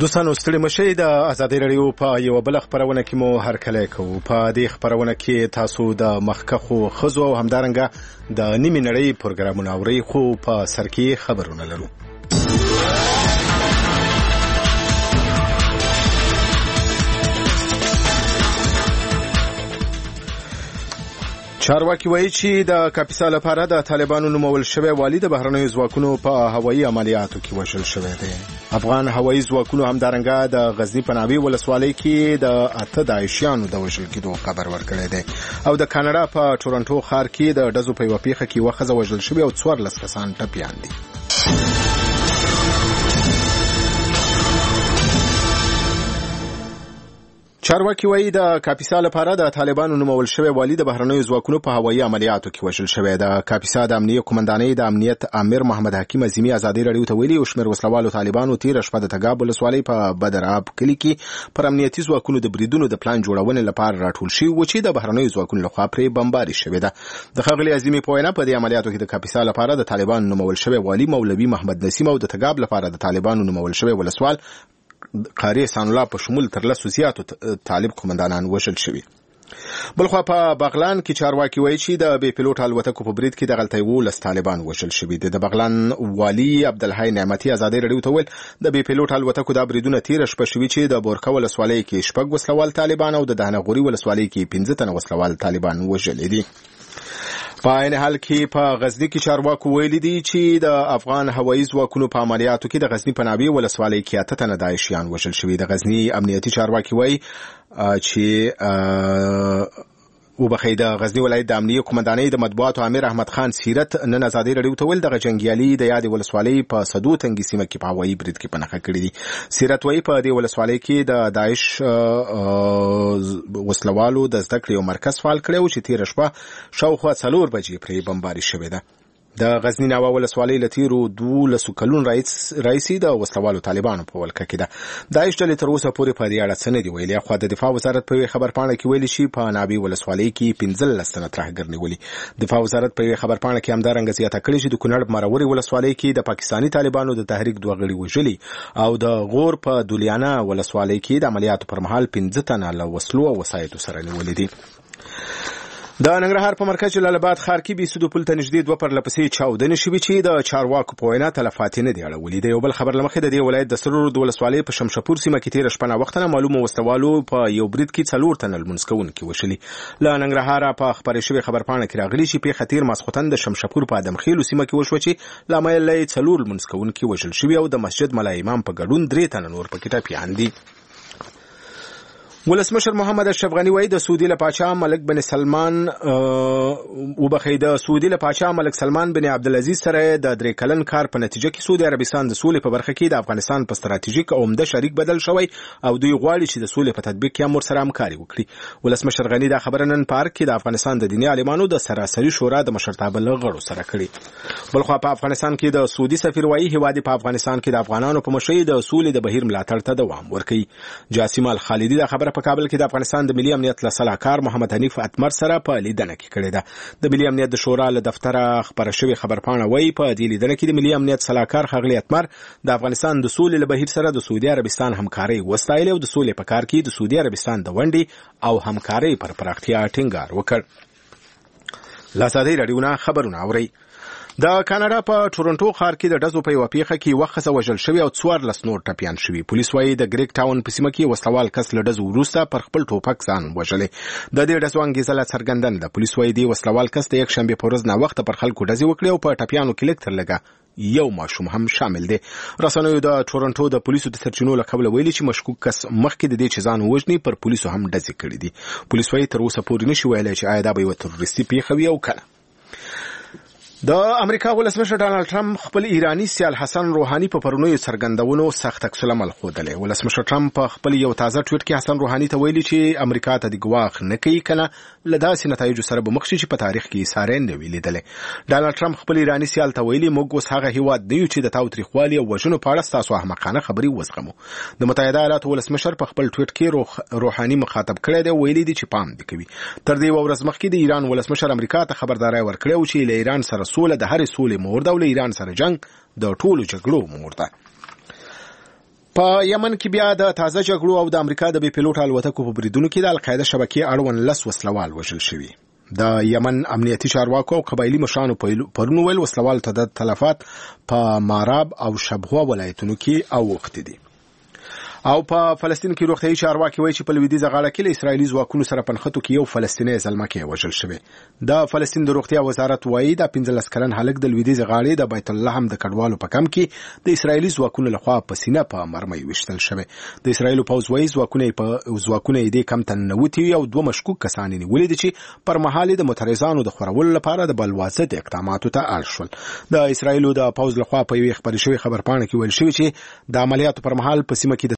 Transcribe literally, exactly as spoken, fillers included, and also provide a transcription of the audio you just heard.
دوستانو ستړي مشئ د آزادۍ راډیو په یو بل خبرونه کې مو هرکلی کوو. په دې خبرونه کې تاسو د مخکخو ښځو او همدارنګه د نیمې نړۍ پروګرامونه اورئ، خو په سر کې خبرونه لرو. چارواکي وایي چې د کاپیسا لپاره د طالبانو نومول شوی والي د بهرنیو ځواکونو په هوایي عملیاتو کې وژل شوی دی. افغان هوایي ځواکونو همدارنګه د غزني په ناوې ولسوالۍ کې د اته داعشیانو د وژل کېدو خبر ورکړی دی. او د کاناډا په ټورنټو ښار کې د ډزو په یوه پیښه کې یوه ښځه وژل شوې او څوارلس کسان ټپیان دي. چارواکي وایي د کاپیسا لپاره د طالبانو نومول شوی والي د بهرنیو ځواکونو په هوایي عملیاتو کې وژل شوی. د کاپیسا د امنیه قومندانۍ د امنیت امیر محمد حکیم عظیمي ازادي راډیو ته ویلي یو شمېر وسلوالو طالبانو تېره شپه د تګاب ولسوالۍ په بدراب کلي کې پر امنیتي ځواکونو د بریدونو د پلان جوړونې لپاره راټول شوي وو چې د بهرنیو ځواکونو لخوا پرې بمباري شوې ده. د ښاغلي عظیمي په وینا په دې عملیاتو کې د کاپیسا لپاره د طالبانو نومول شوی والي مولوي محمد نسیم او د تګاب لپاره د طالبانو نومول شوی ولسوال قاری احسان الله په شمول تر لسو زیاتو طالب قومندانان وژل شوي. بلخوا په بغلان کې چارواکي وایي چې د بې پیلوټ الوتکو په برید کې دغلته یولس طالبان وژل شوي دي. د بغلان والي عبدالحی نعمتي ازادي راډیو ته ویل د بې پیلوټ الوتکو دا بریدونه تېره شپه شوي چې د بورکه ولسوالۍ کې شپږ وسلوال طالبان او د دهنغوري ولسوالۍ کې پنځه تنه وسلوال طالبان وژلي دي. په عین حال کې په غزني کې چارواکو ویلي دي چې د افغان هوایي ځواکونو په عملیاتو کې د غزني په ناوې ولسوالۍ کې اته تنه داعشیان وژل شوي. د غزني امنیتي چارواکي وایي چې وبخښئ د غزني ولایت د امنیه قومندانۍ د مطبوعاتو امیر احمد خان سیرت نن ازادي راډیو ته ویل دغه جنګیالي د یادې ولسوالۍ په سدو تنګي سیمه کې په هوایي برید کې په نښه کړي دي. سیرت وایي په دې ولسوالۍ کې د داعش وسلوالو د زده کړې یو مرکز فعال کړی و چې تېره شپه شاوخوا څلور بجې پرې بمباري شوې ده. د غزنی ناوه ولسوالۍ له تېرو دولسو کلونو راهیسې د وسلوالو طالبانو په ولکه کې ده. داعش ډلې تر اوسه پورې په دې اړه څه نه دي ویلي. خو د دفاع وزارت په یوې خبرپاڼه کې ویلي چې په ناوې ولسوالۍ کې پنځلس تنه ترهګر نیولي. دفاع وزارت په یوې خبرپاڼه کې همدارنګه زیاته کړې چې د کونړ مرورې ولسوالۍ کې د پاکستاني طالبانو د تحریک دوه غړي وژلي او د غور په دولیانه ولسوالۍ کې د عملیاتو پر مهال پنځه تنه له وسلو او وسایطو سره نیولي دي. د ننګرهار په مرکز جلال آباد ښار کې بیسودو پل ته نږدې دوه پرله پسې چاودنې شوي چې د چارواکو په وینا تلفات یې نه دي اړولي. د یو بل خبر له مخې د دې ولایت د سرور د ولسوالۍ په شمشاپور سیمه کې تېره شپه ناوخته نامعلومو وسلوالو په یو برید کې څلور تنه لمونځ کوونکي وشلي. له ننګرهاره په خپرې شوې خبرپاڼه کې راغلي چې پیښه تېر ماسخوتن د شمشاپور په ادمخیلو سیمه کې وشوه چې لامل یې څلور لمونځ کوونکي وژل شوي او د مسجد ملا امام په ګډون درې تنه نور پکې ټپیان دي. ولسمشر محمد اشرف غنی وایي د سعودي له پاچا ملک بن سلمان وبخښئ د سعودي له پاچا ملک سلمان بن عبدالعزیز سره د درې کلن کار په نتیجه کې سعودي عربستان د سولې په برخه کې د افغانستان په ستراتیژیک او عمده شریک بدل شوی او دوی غواړي چې د سولې په تطبیق کې هم ورسره همکاري وکړي. ولسمشر غنی دا خبره نن پارک کې د افغانستان د دیني عالمانو د سراسري شورا د مشرتابه له غړو سره کړي. بلخوا په افغانستان کې د سعودي سفیر وایي هیواد په افغانستان کې د افغانانو په مشرۍ د سولې د بهیر ملاتړ ته دوام ورکوي. جاسم الخالدي دا خبره په کابل کې د افغانستان د ملي امنیت له سلاکار محمد حنیف اتمر سره په لیدنه کې کړې ده. د ملي امنیت د شورا له دفتره خبره شوې خبرپاڼه وایي په دې لیدنه کې د ملي امنیت سلاکار ښاغلي اتمر د افغانستان د سولې له بهیر سره د سعودي عربستان همکاري وستایلې او د سولې په کار کې د سعودي عربستان د ونډې او همکاري پر پراختیا ټینګار وکړ. له ازادۍ راډیو نه خبرونه اورئ. د کاناډا په ټورنټو ښار کې د ډزو په یوه پیښه کې یوه ښځه وژل شوې او څوارلس نور ټپیان شوي. پولیس وایي د ګریک ټاون په سیمه کې وسلوال کس له ډزو وروسته پر خپل ټوپک ځان وژلی. د دې ډزو انګېزه لا څرګنده نه ده. پولیس وایي دې وسلوال کس د یکشنبې په ورځ ناوخته پر خلکو ډزې وکړې او په ټپیانو کې لږ تر لږه یو ماشوم هم شامل دی. رسنیو د ټورنټو د پولیسو د سرچینو له قبله ویلي چې مشکوک کس مخکې د دې چې ځان ووژني پر پولیسو هم ډزې کړې دي. پولیس وایي تر اوسه پورې نشي ویلی چې آیا دا به یوه تروریستي پیښه وي او کنه. د امریکا ولسمشر ډانلډ ټرمپ خپل ایرانی سیال حسن روحاني په پرونیو څرګندونو سخت عکس العمل ښودلی. ولسمشر ټرمپ په خپل یو تازه ټویټ کې حسن روحاني ته ویلي چې امریکا ته د ګواښ نه کوي کنه له داسې نتایجو سره به مخ شي چې په تاریخ کې یې ساری نه وي لیدلی. ډانلډ ټرمپ خپل ایرانی سیال ته ویلي موږ اوس هغه هیواد نه یو چې د تاوتریخوالي او وژنو په اړه ستاسو احمقانه خبرې وزغمو. د متحده ایالاتو ولسمشر په خپل ټویټ کې روح روحاني مخاطب کړی دی، ویلي دي چې پام دې کوي. تر دې ورځ مخکې د ایران ولسمشر امریکا ته خبرداري ورکړې و چې له ایران سره سوله د هرې سولې مور ده او له ایران سره جنگ د ټولو جګړو مور ده. د امریکا د ولسمشر ډانلډ ټرمپ خپل ایرانی سیال ته ویلي موږ اوس هغه هیواد نه یو چې د تاوتریخوالي او وژنو په اړه ستاسو احمقانه خبرې وزغمو. د متحده ایالاتو ولسمشر په خپل ټویټ کې روحاني مخاطب کړی دی، ویلي دي چې پام دې کوي. تر دې ورځ مخکې د ایران ولسمشر امریکا ته خبرداري ورکړې و چې له ایران سره سوله د هرې سولې مور ده. په یمن کې بیا د تازه جګړو او د امریکا د بي پیلوټ الوتکو په بریدونو کې د القاعده شبکې اړوند لس وسلوال وژل شوي. د یمن امنیتي چارواکو او قبایلی مشرانو پرون ویل وسلوال ته د تلفات په ماراب او شبوه ولایتونو کې اوښتي دي. او په فلسطین کې روغتیايي چارواکي وایي چې په لویدیځه غاړه کې له اسرایلی ځواکونو سره پنښتو کې یو فلسطینی زلمکی وژل شوی. د فلسطین د روغتیا وزارت وایي د پنځلس کلن هلک د لویدیځه غاړې د بیت اللحم د کډوالو په کم کې د اسرایلی ځواکونو لخوا په سینه په مرمۍ وشتل شوی. د اسرایلو پوځ وایي ځواکونه په ځواکونه دې کم تنوتي او دوه مشکوک کسان نیولي دي چې پر مهال د مترزانو د خورولو لپاره د بلوازت اقداماتو ته اړ شول. د اسرایلو د پوځ لخوا په یوه خبري شوی خبرپاڼه کې ویل شوی چې د عملیاتو پر مهال په سیمه کې